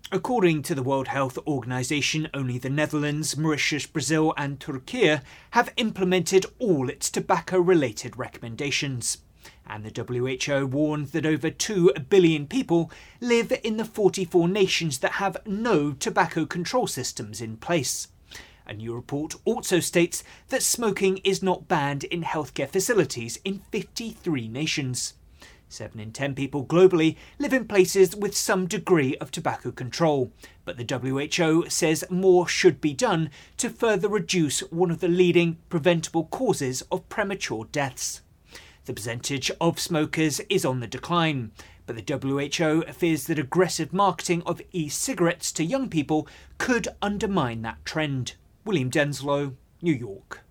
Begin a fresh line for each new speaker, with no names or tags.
According to the World Health Organization, only the Netherlands, Mauritius, Brazil and Turkey have implemented all its tobacco-related recommendations. And the WHO warned that over 2 billion people live in the 44 nations that have no tobacco control systems in place. A new report also states that smoking is not banned in healthcare facilities in 53 nations. 7 in 10 people globally live in places with some degree of tobacco control, but the WHO says more should be done to further reduce one of the leading preventable causes of premature deaths. The percentage of smokers is on the decline, but the WHO fears that aggressive marketing of e-cigarettes to young people could undermine that trend. William Denslow, New York.